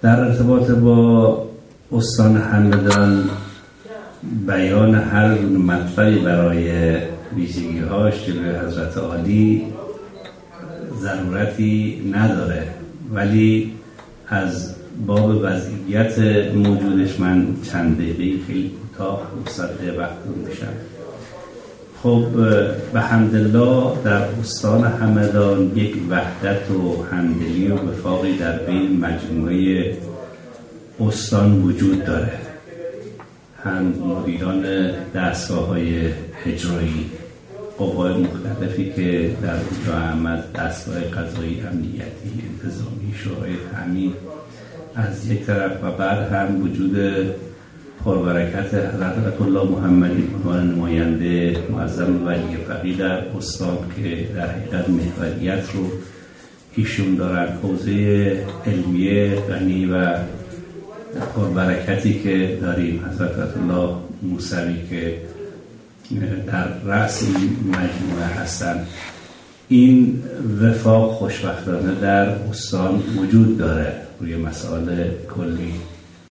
در ارتباط با استان همدان بیان هر مطلبی برای ویژگی‌هاش جلوی حضرت عالی ضرورتی نداره، ولی از باب وضعیت موجودش من چند دقیقه خیلی کوتاه مصدق وقتون میشم. خب به حمدالله در استان همدان یک وحدت و همدلی و وفاقی در بین مجموعه استان وجود داره. هم مدیران دستگاه‌های اجرایی، قوای مختلفی که در اونجا هم دستگاه قضایی، امنیتی، انتظامی، شورای تامین از یک طرف و بعد هم وجود پربرکت حضرت آیت الله محمدی به عنوان نماینده معظم ولی فقیه در استان که در حقیقت محوریت رو ایشون دارن. حوزه علمیه غنی و پربرکتی که داریم، حضرت آیت الله موسوی که در رأس این مجموعه هستن. این وفاق خوشبختانه در استان وجود داره روی مسائل کلی.